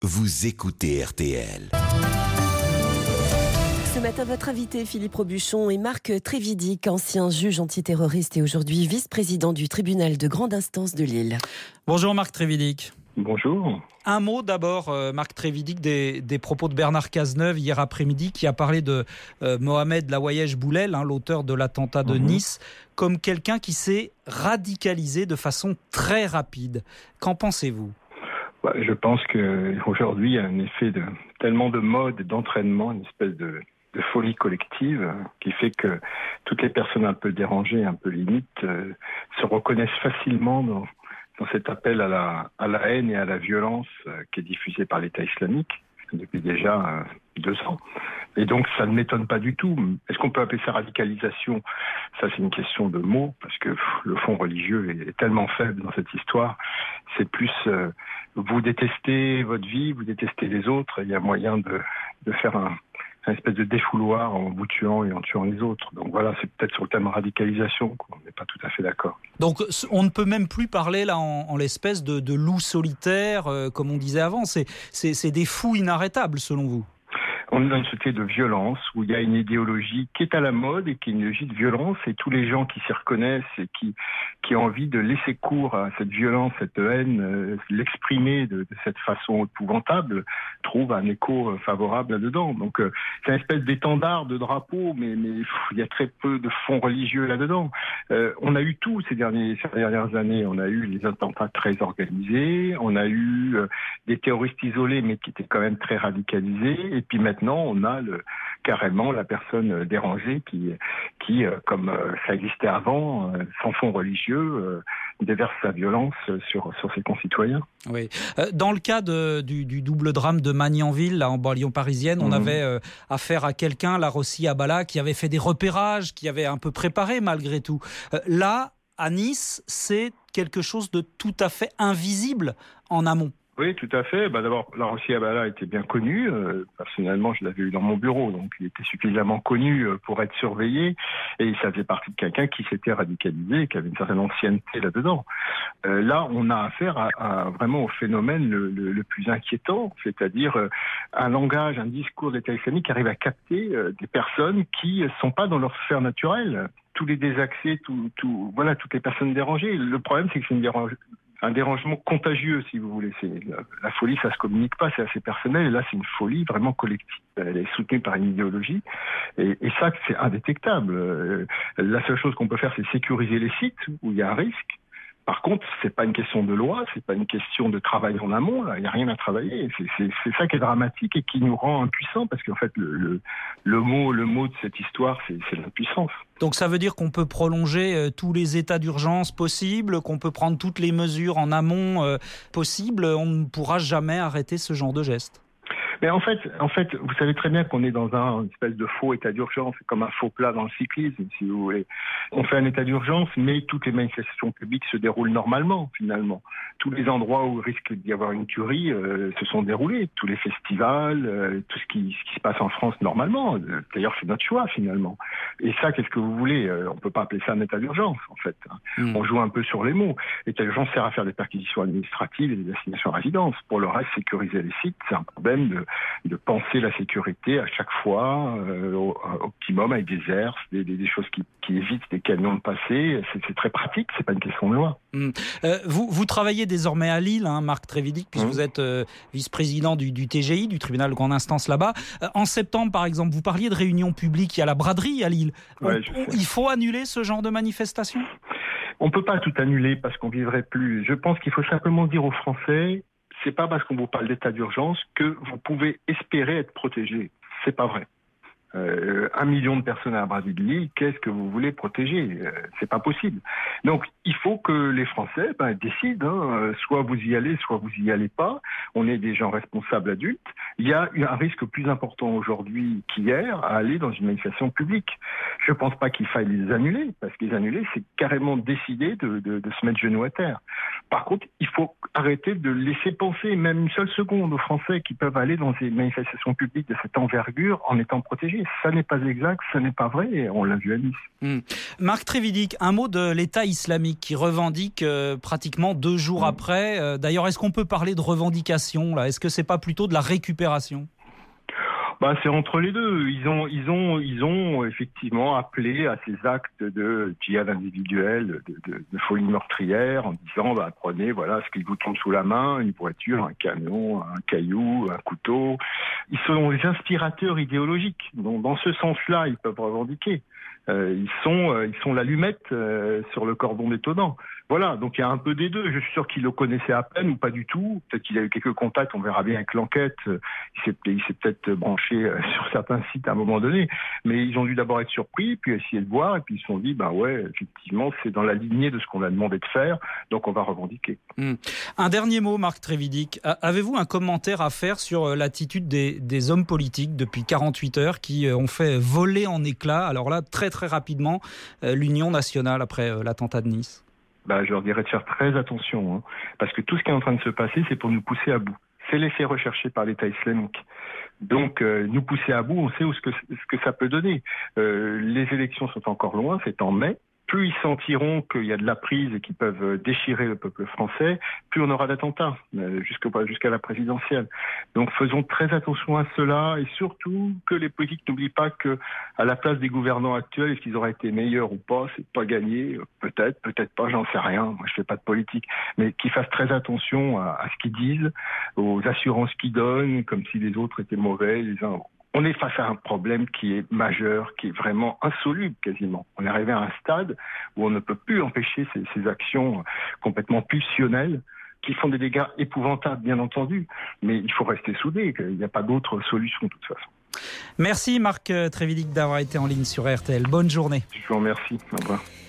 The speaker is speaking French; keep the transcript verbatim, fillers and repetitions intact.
Vous écoutez R T L. Ce matin, votre invité, Philippe Robuchon, est Marc Trévidic, ancien juge antiterroriste et aujourd'hui vice-président du tribunal de grande instance de Lille. Bonjour Marc Trévidic. Bonjour. Un mot d'abord, euh, Marc Trévidic, des, des propos de Bernard Cazeneuve hier après-midi qui a parlé de euh, Mohamed Laouayesh Boulel, hein, l'auteur de l'attentat de mmh. Nice, comme quelqu'un qui s'est radicalisé de façon très rapide. Qu'en pensez-vous ? Bah, je pense qu'aujourd'hui, il y a un effet de tellement de mode et d'entraînement, une espèce de, de folie collective qui fait que toutes les personnes un peu dérangées, un peu limites, euh, se reconnaissent facilement dans, dans cet appel à la, à la haine et à la violence euh, qui est diffusé par l'État islamique depuis déjà euh, deux ans. Et donc, ça ne m'étonne pas du tout. Est-ce qu'on peut appeler ça radicalisation ? Ça, c'est une question de mots, parce que pff, le fond religieux est, est tellement faible dans cette histoire. C'est plus, euh, vous détestez votre vie, vous détestez les autres, il y a moyen de, de faire un, un espèce de défouloir en vous tuant et en tuant les autres. Donc voilà, c'est peut-être sur le thème radicalisation qu'on n'est pas tout à fait d'accord. Donc on ne peut même plus parler là en, en l'espèce de, de loup solitaire, euh, comme on disait avant. C'est, c'est, c'est des fous inarrêtables selon vous ? On est dans une société de violence où il y a une idéologie qui est à la mode et qui est une idéologie de violence, et tous les gens qui s'y reconnaissent et qui, qui ont envie de laisser cours à cette violence, cette haine, euh, l'exprimer de, de cette façon épouvantable, trouvent un écho favorable là-dedans. Donc euh, c'est une espèce d'étendard, de drapeau, mais, mais pff, il y a très peu de fond religieux là-dedans. Euh, on a eu tout ces, derniers, ces dernières années. On a eu les attentats très organisés, on a eu euh, des terroristes isolés mais qui étaient quand même très radicalisés, et puis maintenant Maintenant, on a le, carrément la personne dérangée qui, qui euh, comme euh, ça existait avant, euh, sans fond religieux, euh, déverse sa violence sur, sur ses concitoyens. Oui. Euh, dans le cas de, du, du double drame de Magnanville, là, en banlieue parisienne, mmh. on avait euh, affaire à quelqu'un, la Rossi Abala, qui avait fait des repérages, qui avait un peu préparé malgré tout. Euh, là, à Nice, c'est quelque chose de tout à fait invisible en amont. Oui, tout à fait. Bah, d'abord, la Rossi Abala était bien connue. Euh, personnellement, je l'avais eu dans mon bureau, donc il était suffisamment connu pour être surveillé. Et ça faisait partie de quelqu'un qui s'était radicalisé, qui avait une certaine ancienneté là-dedans. Euh, là, on a affaire à, à vraiment au phénomène le, le, le plus inquiétant, c'est-à-dire euh, un langage, un discours d'État islamique qui arrive à capter euh, des personnes qui ne sont pas dans leur sphère naturelle. Tous les désaxés, tout, tout, voilà, toutes les personnes dérangées. Le problème, c'est que c'est une dérange... un dérangement contagieux, si vous voulez. C'est, la, la folie, ça se communique pas, c'est assez personnel. Et là, c'est une folie vraiment collective. Elle est soutenue par une idéologie. Et, et ça, c'est indétectable. Euh, la seule chose qu'on peut faire, c'est sécuriser les sites où il y a un risque. Par contre, c'est pas une question de loi, c'est pas une question de travail en amont. Là, il n'y a rien à travailler. C'est, c'est, c'est ça qui est dramatique et qui nous rend impuissants, parce qu'en fait, le, le, le mot, le mot de cette histoire, c'est, c'est l'impuissance. Donc ça veut dire qu'on peut prolonger euh, tous les états d'urgence possibles, qu'on peut prendre toutes les mesures en amont euh, possibles. On ne pourra jamais arrêter ce genre de geste. Mais en fait, en fait, vous savez très bien qu'on est dans un une espèce de faux état d'urgence, comme un faux plat dans le cyclisme, si vous voulez. On fait un état d'urgence, mais toutes les manifestations publiques se déroulent normalement, finalement. Tous les endroits où il risque d'y avoir une tuerie euh, se sont déroulés. Tous les festivals, euh, tout ce qui, ce qui se passe en France normalement. D'ailleurs, c'est notre choix, finalement. Et ça, qu'est-ce que vous voulez ? On peut pas appeler ça un état d'urgence, en fait. Mmh. On joue un peu sur les mots. L'état d'urgence sert à faire des perquisitions administratives et des assignations à résidence. Pour le reste, sécuriser les sites, c'est un problème de de penser la sécurité à chaque fois euh, au, au optimum, avec des airs, des, des, des choses qui, qui évitent des camions de passer. C'est, c'est très pratique, c'est pas une question de loi. Mmh. Euh, vous, vous travaillez désormais à Lille, hein, Marc Trévidic, puisque mmh. vous êtes euh, vice-président du, du T G I, du tribunal de grande instance là-bas. Euh, en septembre, par exemple, vous parliez de réunions publiques, il y a la braderie à Lille. Ouais, on, on, il faut annuler ce genre de manifestation ? On peut pas tout annuler parce qu'on vivrait plus. Je pense qu'il faut simplement dire aux Français, c'est pas parce qu'on vous parle d'état d'urgence que vous pouvez espérer être protégé. C'est pas vrai. Euh, un million de personnes à Brazzaville, qu'est-ce que vous voulez protéger ? euh, C'est pas possible. Donc, il faut que les Français ben, décident. Hein, soit vous y allez, soit vous y allez pas. On est des gens responsables adultes. Il y a un risque plus important aujourd'hui qu'hier à aller dans une manifestation publique. Je ne pense pas qu'il faille les annuler, parce que les annuler, c'est carrément décider de, de, de se mettre genou à terre. Par contre, il faut arrêter de laisser penser, même une seule seconde, aux Français qui peuvent aller dans des manifestations publiques de cette envergure en étant protégés. Ça n'est pas exact, ça n'est pas vrai, et on l'a vu à Nice. Mmh. Marc Trévidic, un mot de l'État islamique qui revendique euh, pratiquement deux jours mmh. après. Euh, d'ailleurs, est-ce qu'on peut parler de revendication là ? Est-ce que c'est pas plutôt de la récupération ? Bah, c'est entre les deux. Ils ont, ils ont, ils ont effectivement appelé à ces actes de djihad individuel, de, de, de folie meurtrière, en disant bah, prenez voilà ce qui vous tombe sous la main, une voiture, un camion, un caillou, un couteau. Ils sont les inspirateurs idéologiques. Donc dans ce sens-là, ils peuvent revendiquer. Euh, ils sont, euh, ils sont l'allumette euh, sur le cordon détonnant. Voilà, donc il y a un peu des deux. Je suis sûr qu'il le connaissait à peine ou pas du tout. Peut-être qu'il a eu quelques contacts, on verra bien avec l'enquête. Il s'est, il s'est peut-être branché sur certains sites à un moment donné. Mais ils ont dû d'abord être surpris, puis essayer de voir, et puis ils se sont dit, ben ouais, effectivement, c'est dans la lignée de ce qu'on a demandé de faire, donc on va revendiquer. Mmh. Un dernier mot, Marc Trévidic. Avez-vous un commentaire à faire sur l'attitude des, des hommes politiques depuis quarante-huit heures qui ont fait voler en éclats, alors là, très très rapidement, l'Union nationale après l'attentat de Nice ? Bah, je leur dirais de faire très attention, hein, parce que tout ce qui est en train de se passer, c'est pour nous pousser à bout. C'est l'effet recherché par l'État islamique. Donc, euh, nous pousser à bout, on sait où ce que, ce que ça peut donner. Euh, les élections sont encore loin, c'est en mai. Plus ils sentiront qu'il y a de la prise et qu'ils peuvent déchirer le peuple français, plus on aura d'attentats euh, jusqu'à, jusqu'à la présidentielle. Donc faisons très attention à cela, et surtout que les politiques n'oublient pas que à la place des gouvernants actuels, est-ce qu'ils auraient été meilleurs ou pas, c'est pas gagné, peut-être, peut-être pas, j'en sais rien, moi je fais pas de politique, mais qu'ils fassent très attention à, à ce qu'ils disent, aux assurances qu'ils donnent, comme si les autres étaient mauvais, les uns. On est face à un problème qui est majeur, qui est vraiment insoluble quasiment. On est arrivé à un stade où on ne peut plus empêcher ces, ces actions complètement pulsionnelles qui font des dégâts épouvantables, bien entendu. Mais il faut rester soudés, il n'y a pas d'autre solution de toute façon. Merci Marc Trévidic d'avoir été en ligne sur R T L. Bonne journée. Je vous remercie. Au revoir.